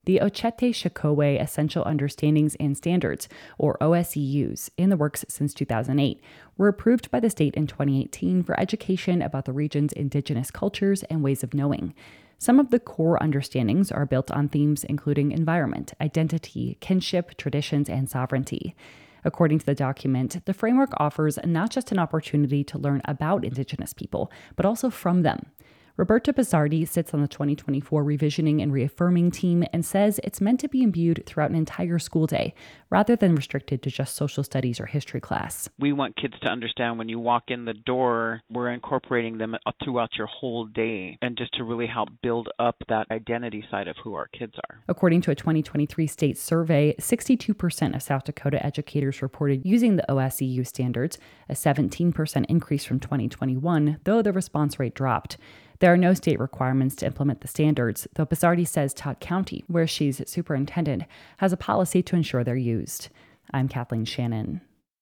The Ochete Shikowe Essential Understandings and Standards, or OSEUs, in the works since 2008, were approved by the state in 2018 for education about the region's indigenous cultures and ways of knowing. Some of the core understandings are built on themes including environment, identity, kinship, traditions, and sovereignty. According to the document, the framework offers not just an opportunity to learn about Indigenous people, but also from them. Roberta Pizzardi sits on the 2024 Revisioning and Reaffirming team and says it's meant to be imbued throughout an entire school day, rather than restricted to just social studies or history class. We want kids to understand when you walk in the door, we're incorporating them throughout your whole day, and just to really help build up that identity side of who our kids are. According to a 2023 state survey, 62% of South Dakota educators reported using the OSEU standards, a 17% increase from 2021, though the response rate dropped. There are no state requirements to implement the standards, though Pizzardi says Todd County, where she's superintendent, has a policy to ensure they're used. I'm Kathleen Shannon.